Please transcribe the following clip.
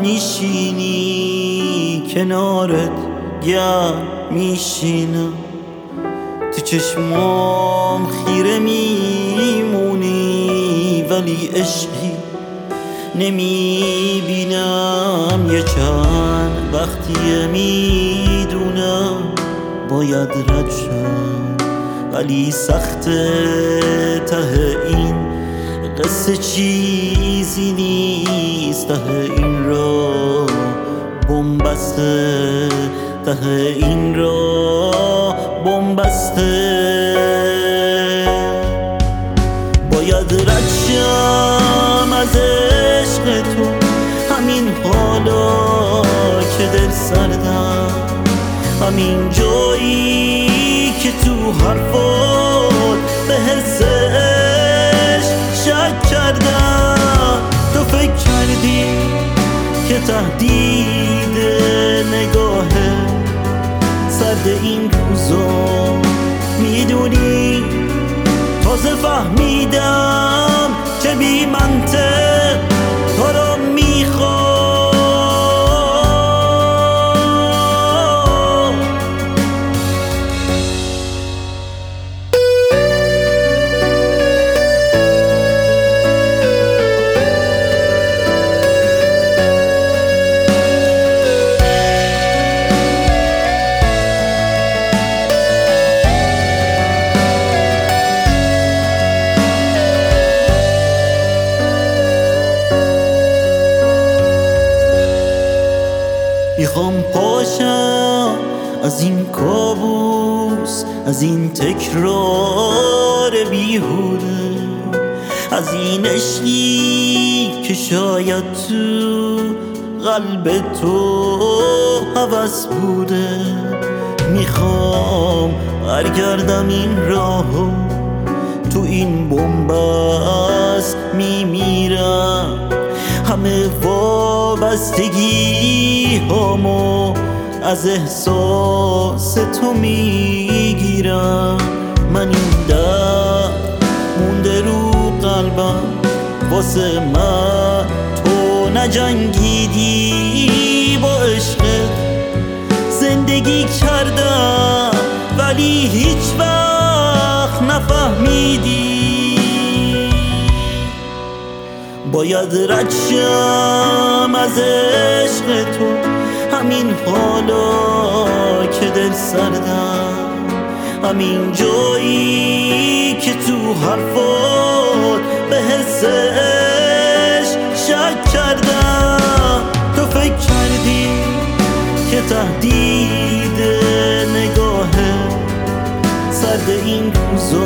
میشینی کنارت گرم میشینم، تو چشمام خیره میمونی ولی عشقی نمیبینم. یه چند وقتیه میدونم باید رد شم، ولی سخته ته این قصه چیزی نیست. ته این را بنبسته، ته این را بنبسته. باید رد شم از عشق تو، همین حالا که دل سردم، همین جایی که تو حرفات به حس عشق شک کردم. تو فکر کردی که تهدید نگاه سرد این روزا میدونی، تازه فهمیدم که بی منطق تو رو میخوام. میخوام پاشم از این کابوس، از این تکرار بیهوده، از این عشقی که شاید تو قلب تو هوس بوده. میخوام برگردم این راهو، تو این بنبست میمیرم. همه وابستگی هامو از احساس تو میگیرم. من این درد مونده رو قلبم، واسه من تو نجنگیدی، با عشقت زندگی کردم ولی هیچ وقت نفهمیدی. باید رد شم از عشق تو، همین حالا که دل سردم، همین جایی که تو حرفات به حس عشق شک کردم. تو فکر کردی که تهدید نگاه سرد این روزا